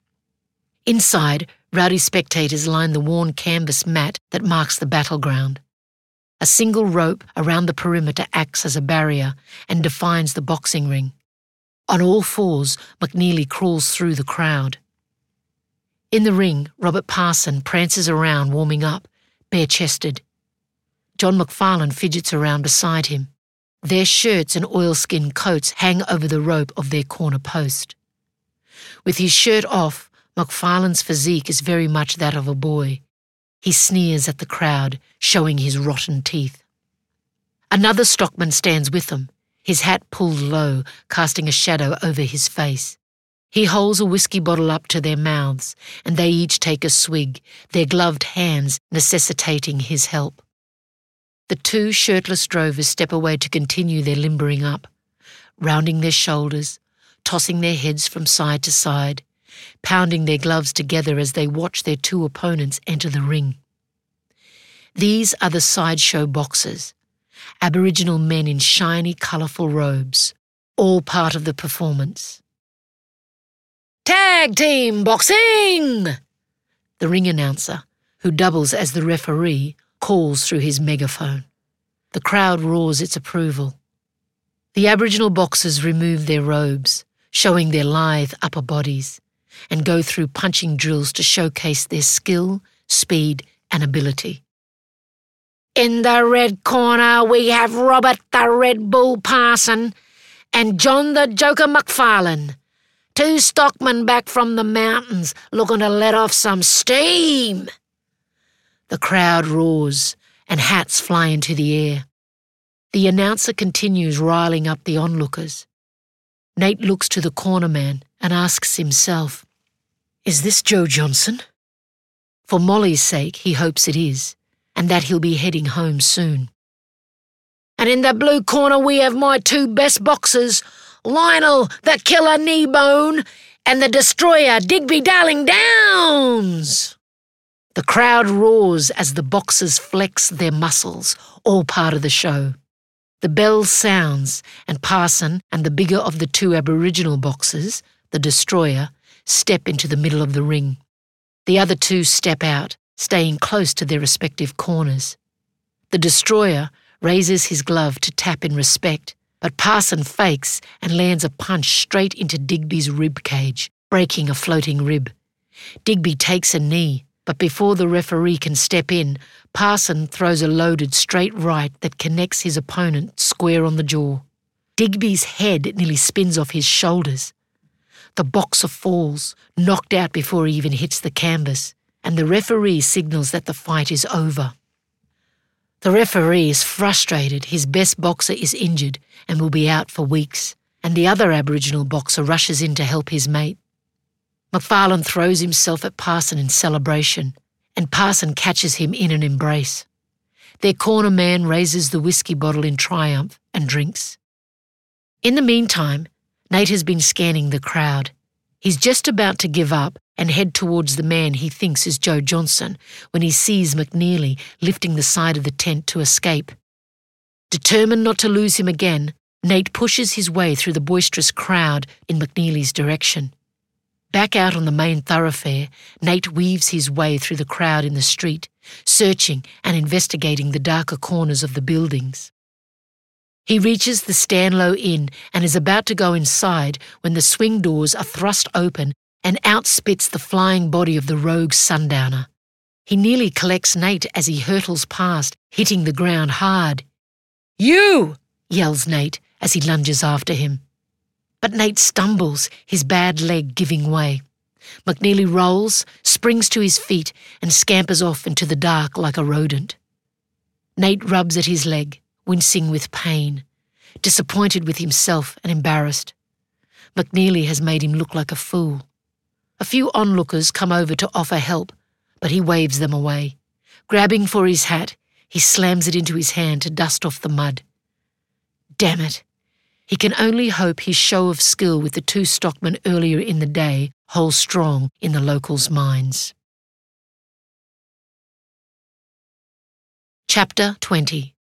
Inside, rowdy spectators line the worn canvas mat that marks the battleground. A single rope around the perimeter acts as a barrier and defines the boxing ring. On all fours, McNeely crawls through the crowd. In the ring, Robert Parson prances around warming up, bare-chested. John McFarlane fidgets around beside him. Their shirts and oilskin coats hang over the rope of their corner post. With his shirt off, McFarlane's physique is very much that of a boy. He sneers at the crowd, showing his rotten teeth. Another stockman stands with them, his hat pulled low, casting a shadow over his face. He holds a whiskey bottle up to their mouths, and they each take a swig, their gloved hands necessitating his help. The two shirtless drovers step away to continue their limbering up, rounding their shoulders, tossing their heads from side to side, pounding their gloves together as they watch their two opponents enter the ring. These are the sideshow boxers, Aboriginal men in shiny, colourful robes, all part of the performance. "Tag team boxing!" The ring announcer, who doubles as the referee, calls through his megaphone. The crowd roars its approval. The Aboriginal boxers remove their robes, showing their lithe upper bodies, and go through punching drills to showcase their skill, speed, and ability. In the red corner, we have Robert the Red Bull Parson and John the Joker McFarlane, two stockmen back from the mountains looking to let off some steam. The crowd roars and hats fly into the air. The announcer continues riling up the onlookers. Nate looks to the corner man and asks himself, "Is this Joe Johnson?" For Molly's sake, he hopes it is, and that he'll be heading home soon. And in the blue corner we have my two best boxers, Lionel the Killer Kneebone and the Destroyer Digby Darling Downs. The crowd roars as the boxers flex their muscles, all part of the show. The bell sounds, and Parson and the bigger of the two Aboriginal boxers, the Destroyer, step into the middle of the ring. The other two step out, staying close to their respective corners. The Destroyer raises his glove to tap in respect, but Parson fakes and lands a punch straight into Digby's rib cage, breaking a floating rib. Digby takes a knee, but before the referee can step in, Parson throws a loaded straight right that connects his opponent square on the jaw. Digby's head nearly spins off his shoulders. The boxer falls, knocked out before he even hits the canvas, and the referee signals that the fight is over. The referee is frustrated. His best boxer is injured and will be out for weeks, and the other Aboriginal boxer rushes in to help his mate. McFarlane throws himself at Parson in celebration, and Parson catches him in an embrace. Their corner man raises the whiskey bottle in triumph and drinks. In the meantime, Nate has been scanning the crowd. He's just about to give up and head towards the man he thinks is Joe Johnson when he sees McNeely lifting the side of the tent to escape. Determined not to lose him again, Nate pushes his way through the boisterous crowd in McNeely's direction. Back out on the main thoroughfare, Nate weaves his way through the crowd in the street, searching and investigating the darker corners of the buildings. He reaches the Stanlow Inn and is about to go inside when the swing doors are thrust open and out spits the flying body of the rogue sundowner. He nearly collects Nate as he hurtles past, hitting the ground hard. "You!" yells Nate as he lunges after him. But Nate stumbles, his bad leg giving way. McNeely rolls, springs to his feet, and scampers off into the dark like a rodent. Nate rubs at his leg, wincing with pain, disappointed with himself and embarrassed. McNeely has made him look like a fool. A few onlookers come over to offer help, but he waves them away. Grabbing for his hat, he slams it into his hand to dust off the mud. Damn it! He can only hope his show of skill with the two stockmen earlier in the day holds strong in the locals' minds. Chapter twenty.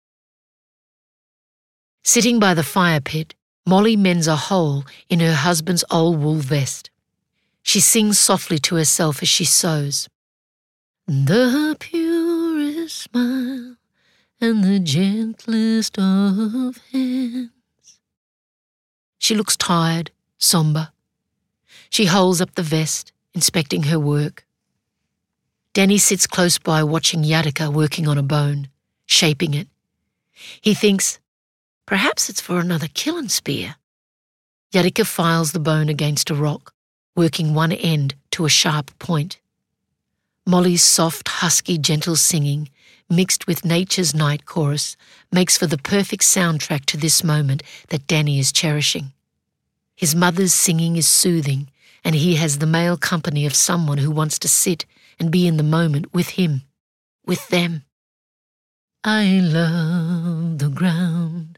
Sitting by the fire pit, Molly mends a hole in her husband's old wool vest. She sings softly to herself as she sews. The purest smile and the gentlest of hands. She looks tired, sombre. She holds up the vest, inspecting her work. Danny sits close by watching Yadika working on a bone, shaping it. He thinks, perhaps it's for another killing spear. Yadika files the bone against a rock, working one end to a sharp point. Molly's soft, husky, gentle singing, mixed with nature's night chorus, makes for the perfect soundtrack to this moment that Danny is cherishing. His mother's singing is soothing, and he has the male company of someone who wants to sit and be in the moment with him, with them. I love the ground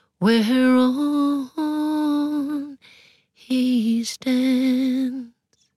whereon he stands.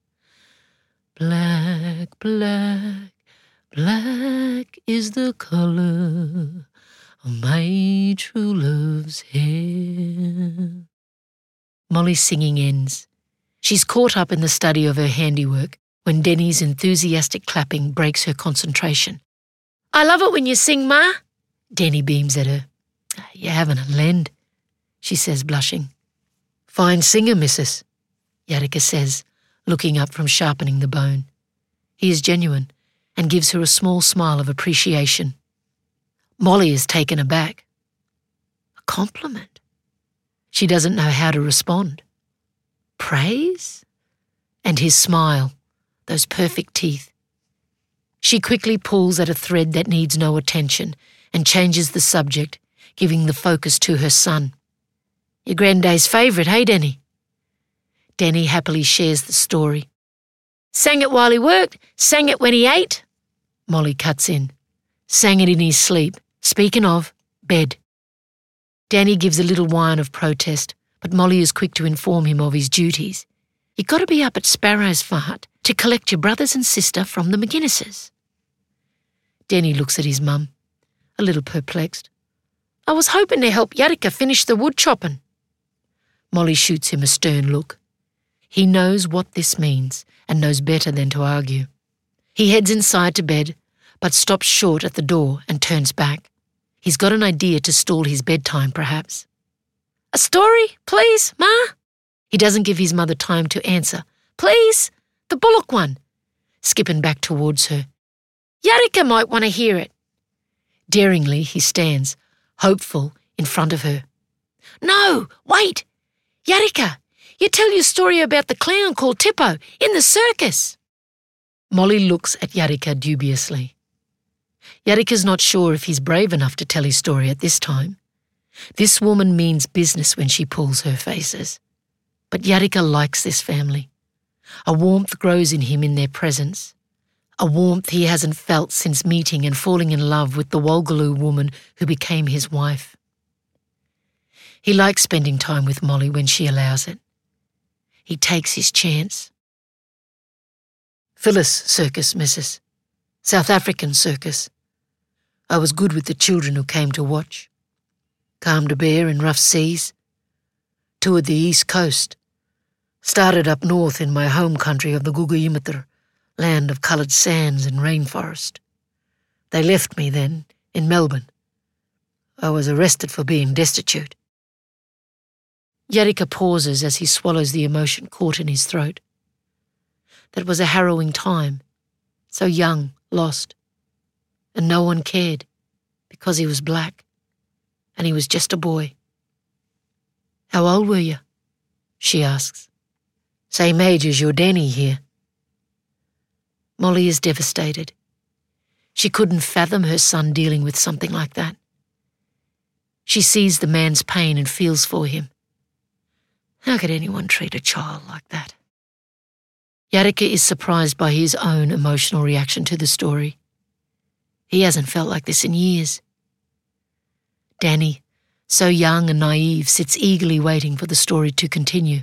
Black, black, black is the color of my true love's hair. Molly's singing ends. She's caught up in the study of her handiwork when Denny's enthusiastic clapping breaks her concentration. I love it when you sing, Ma. Denny beams at her. You haven't a lend, she says, blushing. Fine singer, missus, Yarika says, looking up from sharpening the bone. He is genuine and gives her a small smile of appreciation. Molly is taken aback. A compliment? She doesn't know how to respond. Praise? And his smile, those perfect teeth. She quickly pulls at a thread that needs no attention and changes the subject, giving the focus to her son. Your grandday's favourite, hey, Denny? Denny happily shares the story. Sang it while he worked, sang it when he ate. Molly cuts in. Sang it in his sleep. Speaking of, bed. Danny gives a little whine of protest, but Molly is quick to inform him of his duties. You've got to be up at Sparrow's Fart to collect your brothers and sister from the McGinnises. Denny looks at his mum, a little perplexed. I was hoping to help Yarika finish the wood chopping. Molly shoots him a stern look. He knows what this means and knows better than to argue. He heads inside to bed, but stops short at the door and turns back. He's got an idea to stall his bedtime, perhaps. A story, please, Ma? He doesn't give his mother time to answer. Please, the Bullock one. Skipping back towards her. Yarika might want to hear it. Daringly, he stands, hopeful, in front of her. No, wait! Yarika, you tell your story about the clown called Tippo in the circus. Molly looks at Yarika dubiously. Yarika's not sure if he's brave enough to tell his story at this time. This woman means business when she pulls her faces. But Yarika likes this family. A warmth grows in him in their presence. A warmth he hasn't felt since meeting and falling in love with the Wolgaloo woman who became his wife. He likes spending time with Molly when she allows it. He takes his chance. Phyllis Circus, missus. South African circus. I was good with the children who came to watch. Calmed a bear in rough seas. Toured the east coast. Started up north in my home country of the Gugayimitar, land of coloured sands and rainforest. They left me then, in Melbourne. I was arrested for being destitute. Yarika pauses as he swallows the emotion caught in his throat. That was a harrowing time, so young, lost. And no one cared, because he was black, and he was just a boy. How old were you? She asks. Same age as your Danny here. Molly is devastated. She couldn't fathom her son dealing with something like that. She sees the man's pain and feels for him. How could anyone treat a child like that? Yarika is surprised by his own emotional reaction to the story. He hasn't felt like this in years. Danny, so young and naive, sits eagerly waiting for the story to continue.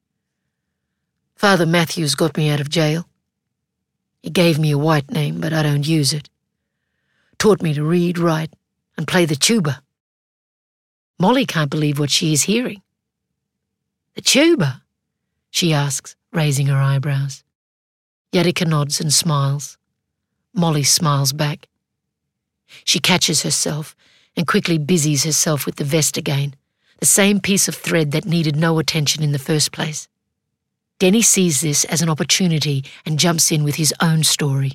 Father Matthews got me out of jail. He gave me a white name, but I don't use it. Taught me to read, write, and play the tuba. Molly can't believe what she is hearing. The tuba? She asks, raising her eyebrows. Yarika nods and smiles. Molly smiles back. She catches herself and quickly busies herself with the vest again, the same piece of thread that needed no attention in the first place. Denny sees this as an opportunity and jumps in with his own story.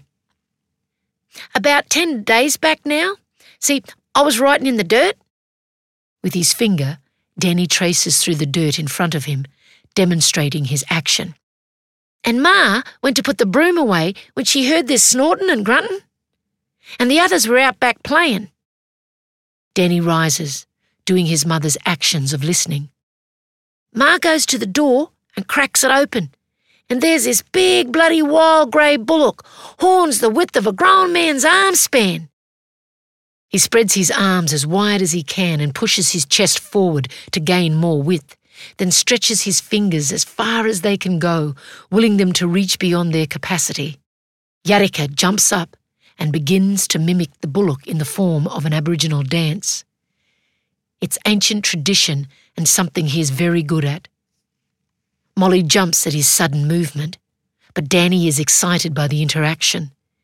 About ten days back now. See, I was writing in the dirt. With his finger, Denny traces through the dirt in front of him, demonstrating his action. And Ma went to put the broom away when she heard this snorting and grunting. And the others were out back playing. Denny rises, doing his mother's actions of listening. Ma goes to the door and cracks it open, and there's this big bloody wild grey bullock, horns the width of a grown man's arm span. He spreads his arms as wide as he can and pushes his chest forward to gain more width, then stretches his fingers as far as they can go, willing them to reach beyond their capacity. Yarika jumps up and begins to mimic the bullock in the form of an Aboriginal dance. It's ancient tradition and something he is very good at. Molly jumps at his sudden movement, but Danny is excited by the interaction.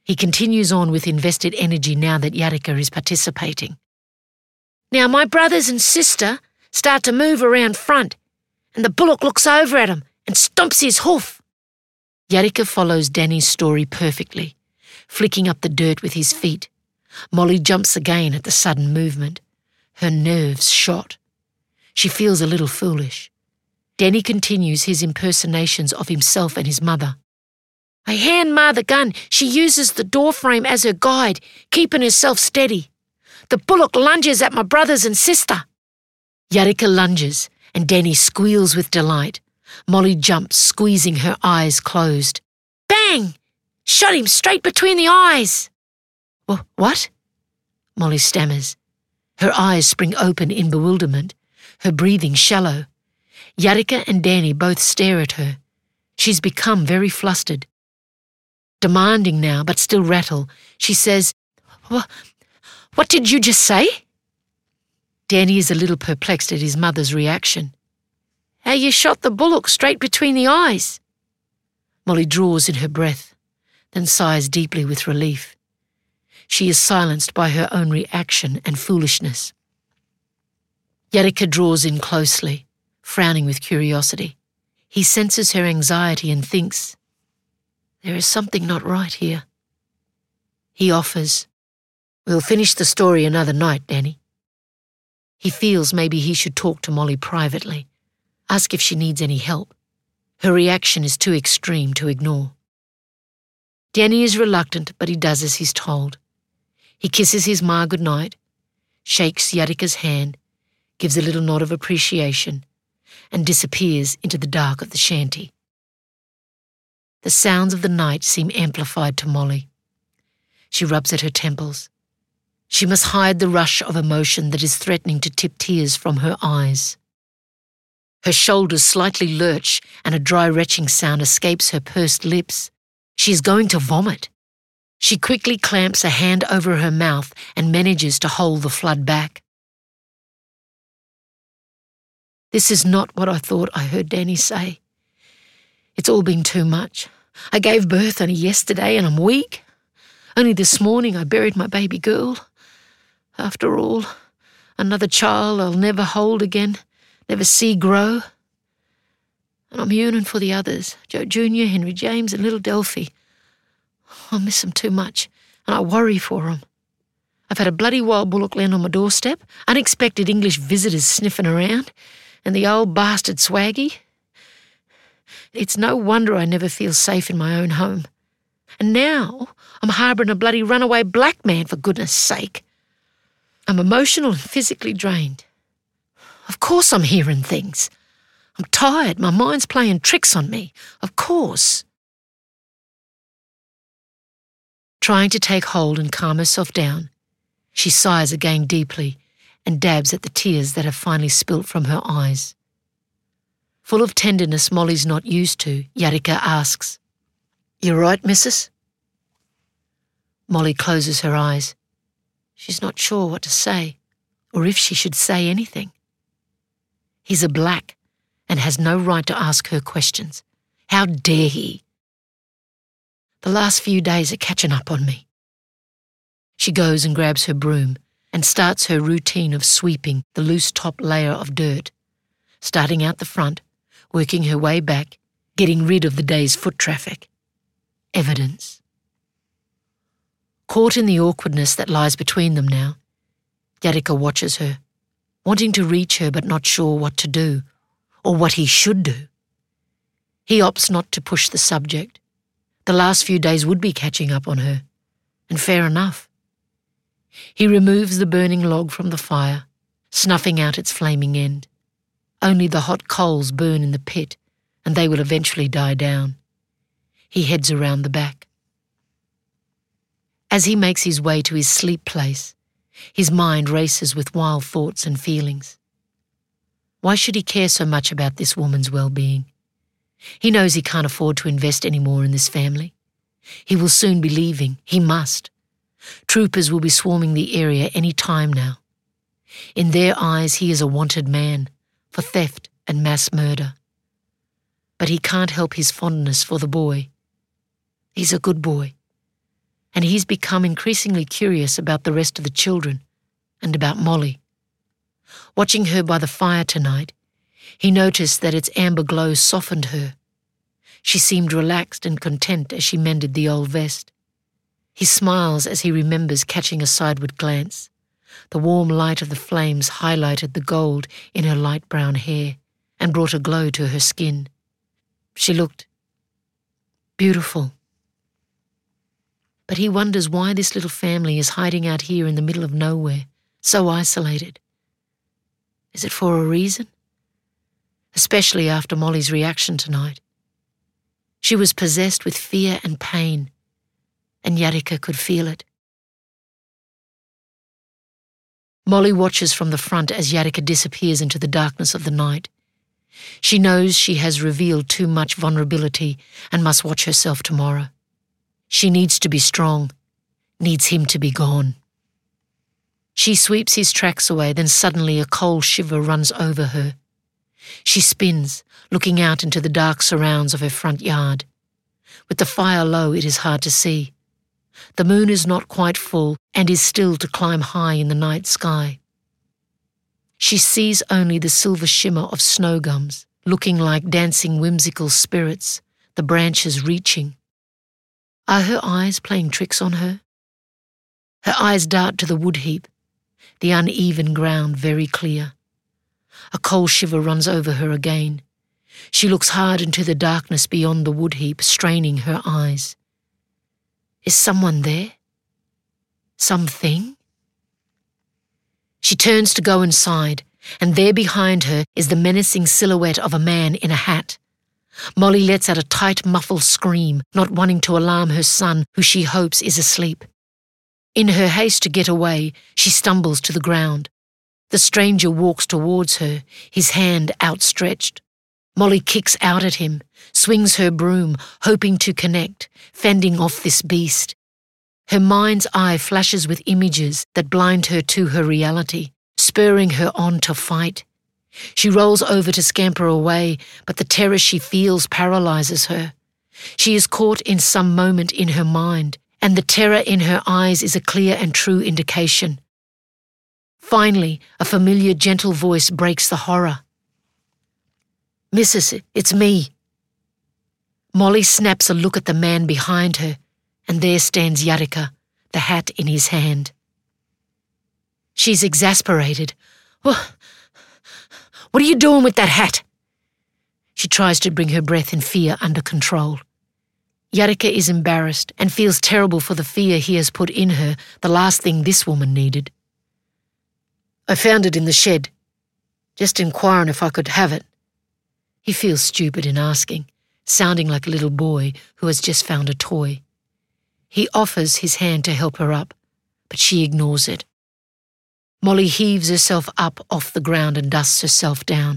He continues on with invested energy now that Yarika is participating. Now my brothers and sister start to move around front, and the bullock looks over at him and stomps his hoof. Yarika follows Danny's story perfectly, flicking up the dirt with his feet. Molly jumps again at the sudden movement. Her nerves shot. She feels a little foolish. Danny continues his impersonations of himself and his mother. I hand Ma the gun. She uses the doorframe as her guide, keeping herself steady. The bullock lunges at my brothers and sister. Yarika lunges, and Danny squeals with delight. Molly jumps, squeezing her eyes closed. Bang! Shot him straight between the eyes. Wh- what? Molly stammers. Her eyes spring open in bewilderment, her breathing shallow. Yarika and Danny both stare at her. She's become very flustered. Demanding now, but still rattled, she says, What, what did you just say? Danny is a little perplexed at his mother's reaction. How you shot the bullock straight between the eyes. Molly draws in her breath, then sighs deeply with relief. She is silenced by her own reaction and foolishness. Yarika draws in closely, frowning with curiosity. He senses her anxiety and thinks, there is something not right here. He offers, We'll finish the story another night, Danny. He feels maybe he should talk to Molly privately, ask if she needs any help. Her reaction is too extreme to ignore. Danny is reluctant, but he does as he's told. He kisses his ma goodnight, shakes Yarika's hand, gives a little nod of appreciation, and disappears into the dark of the shanty. The sounds of the night seem amplified to Molly. She rubs at her temples. She must hide the rush of emotion that is threatening to tip tears from her eyes. Her shoulders slightly lurch and a dry retching sound escapes her pursed lips. She is going to vomit. She quickly clamps a hand over her mouth and manages to hold the flood back. This is not what I thought I heard Danny say. It's all been too much. I gave birth only yesterday and I'm weak. Only this morning I buried my baby girl. After all, another child I'll never hold again, never see grow. And I'm yearning for the others, Joe Junior, Henry James and little Delphi. I miss them too much, and I worry for them. I've had a bloody wild bullock land on my doorstep, unexpected English visitors sniffing around, and the old bastard Swaggy. It's no wonder I never feel safe in my own home. And now I'm harbouring a bloody runaway black man, for goodness sake. I'm emotional and physically drained. Of course I'm hearing things. I'm tired, my mind's playing tricks on me. Of course. Trying to take hold and calm herself down, she sighs again deeply and dabs at the tears that have finally spilt from her eyes. Full of tenderness Molly's not used to, Yarika asks, You right, missus? Molly closes her eyes. She's not sure what to say, or if she should say anything. He's a black and has no right to ask her questions. How dare he? The last few days are catching up on me. She goes and grabs her broom and starts her routine of sweeping the loose top layer of dirt, starting out the front, working her way back, getting rid of the day's foot traffic. Evidence. Caught in the awkwardness that lies between them now, Yarika watches her, wanting to reach her but not sure what to do, or what he should do. He opts not to push the subject. The last few days would be catching up on her, and fair enough. He removes the burning log from the fire, snuffing out its flaming end. Only the hot coals burn in the pit, and they will eventually die down. He heads around the back. As he makes his way to his sleep place, his mind races with wild thoughts and feelings. Why should he care so much about this woman's well-being? He knows he can't afford to invest any more in this family. He will soon be leaving. He must. Troopers will be swarming the area any time now. In their eyes, he is a wanted man for theft and mass murder. But he can't help his fondness for the boy. He's a good boy. and he's become increasingly curious about the rest of the children and about Molly. Watching her by the fire tonight, he noticed that its amber glow softened her. She seemed relaxed and content as she mended the old vest. He smiles as he remembers catching a sideward glance. The warm light of the flames highlighted the gold in her light brown hair and brought a glow to her skin. She looked beautiful. But he wonders why this little family is hiding out here in the middle of nowhere, so isolated. Is it for a reason? Especially after Molly's reaction tonight. She was possessed with fear and pain, and Yarrika could feel it. Molly watches from the front as Yarrika disappears into the darkness of the night. She knows she has revealed too much vulnerability and must watch herself tomorrow. She needs to be strong, needs him to be gone. She sweeps his tracks away, then suddenly a cold shiver runs over her. She spins, looking out into the dark surrounds of her front yard. With the fire low, it is hard to see. The moon is not quite full and is still to climb high in the night sky. She sees only the silver shimmer of snow gums, looking like dancing whimsical spirits, the branches reaching. Are her eyes playing tricks on her? Her eyes dart to the wood heap, the uneven ground very clear. A cold shiver runs over her again. She looks hard into the darkness beyond the wood heap, straining her eyes. Is someone there? Something? She turns to go inside, and there behind her is the menacing silhouette of a man in a hat. Molly lets out a tight, muffled scream, not wanting to alarm her son, who she hopes is asleep. In her haste to get away, she stumbles to the ground. The stranger walks towards her, his hand outstretched. Molly kicks out at him, swings her broom, hoping to connect, fending off this beast. Her mind's eye flashes with images that blind her to her reality, spurring her on to fight. She rolls over to scamper away, but the terror she feels paralyzes her. She is caught in some moment in her mind, and the terror in her eyes is a clear and true indication. Finally, a familiar, gentle voice breaks the horror. "Missus, it's me." Molly snaps a look at the man behind her, and there stands Yarrika, the hat in his hand. She's exasperated. "What, what are you doing with that hat?" She tries to bring her breath and fear under control. Yarrika is embarrassed and feels terrible for the fear he has put in her, the last thing this woman needed. "I found it in the shed. Just inquiring if I could have it." He feels stupid in asking, sounding like a little boy who has just found a toy. He offers his hand to help her up, but she ignores it. Molly heaves herself up off the ground and dusts herself down.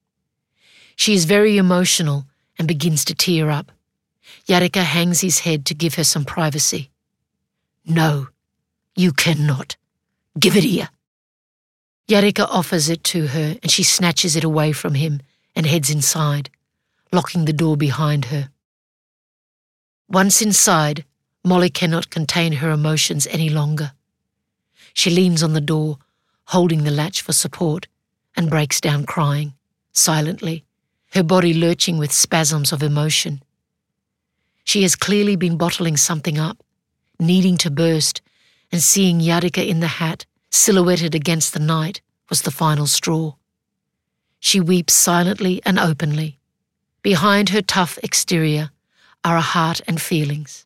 She is very emotional and begins to tear up. Yarrika hangs his head to give her some privacy. "No, you cannot. Give it here." Yarrika offers it to her and she snatches it away from him and heads inside, locking the door behind her. Once inside, Molly cannot contain her emotions any longer. She leans on the door, holding the latch for support, and breaks down crying, silently, her body lurching with spasms of emotion. She has clearly been bottling something up, needing to burst, and seeing Yarrika in the hat, silhouetted against the night, was the final straw. She weeps silently and openly. Behind her tough exterior are a heart and feelings.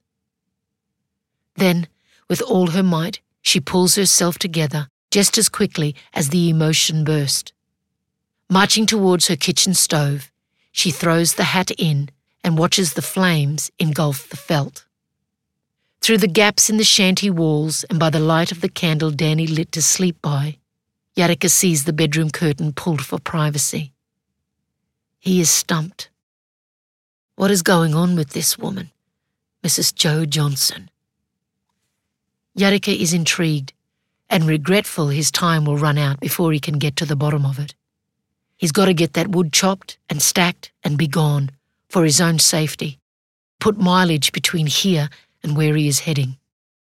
Then, with all her might, she pulls herself together just as quickly as the emotion burst. Marching towards her kitchen stove, she throws the hat in and watches the flames engulf the felt. Through the gaps in the shanty walls and by the light of the candle Danny lit to sleep by, Yarrika sees the bedroom curtain pulled for privacy. He is stumped. What is going on with this woman, Missus Joe Johnson? Yarrika is intrigued and regretful his time will run out before he can get to the bottom of it. He's got to get that wood chopped and stacked and be gone for his own safety, put mileage between here and where he is heading.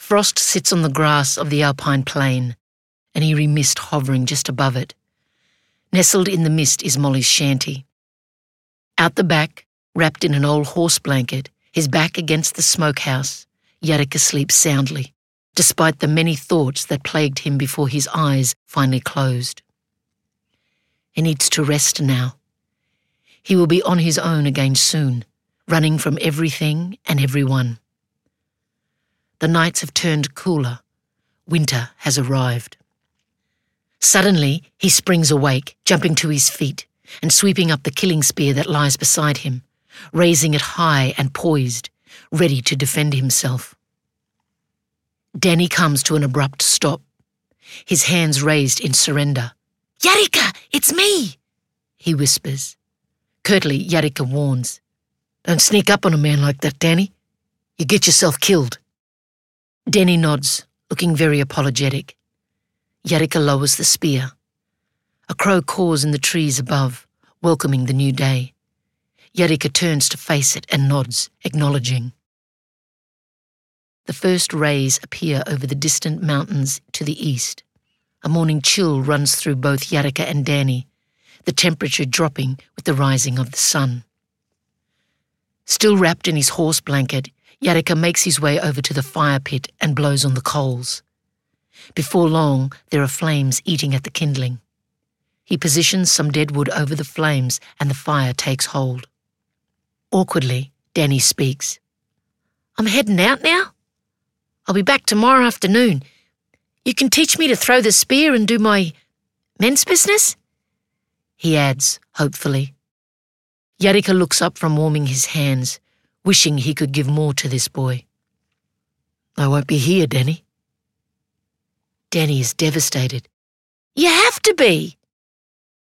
Frost sits on the grass of the alpine plain, an eerie mist hovering just above it. Nestled in the mist is Molly's shanty. Out the back, wrapped in an old horse blanket, his back against the smokehouse, Yarrika sleeps soundly, despite the many thoughts that plagued him before his eyes finally closed. He needs to rest now. He will be on his own again soon, running from everything and everyone. The nights have turned cooler. Winter has arrived. Suddenly, he springs awake, jumping to his feet and sweeping up the killing spear that lies beside him, raising it high and poised, ready to defend himself. Danny comes to an abrupt stop, his hands raised in surrender. "Yarrika, it's me!" he whispers. Curtly, Yarrika warns. "Don't sneak up on a man like that, Danny. You get yourself killed." Danny nods, looking very apologetic. Yarrika lowers the spear. A crow caws in the trees above, welcoming the new day. Yarrika turns to face it and nods, acknowledging. The first rays appear over the distant mountains to the east. A morning chill runs through both Yarrika and Danny, the temperature dropping with the rising of the sun. Still wrapped in his horse blanket, Yarrika makes his way over to the fire pit and blows on the coals. Before long, there are flames eating at the kindling. He positions some dead wood over the flames and the fire takes hold. Awkwardly, Danny speaks. "I'm heading out now. I'll be back tomorrow afternoon. You can teach me to throw the spear and do my men's business?" he adds, hopefully. Yarrika looks up from warming his hands, wishing he could give more to this boy. "I won't be here, Danny." Danny is devastated. "You have to be.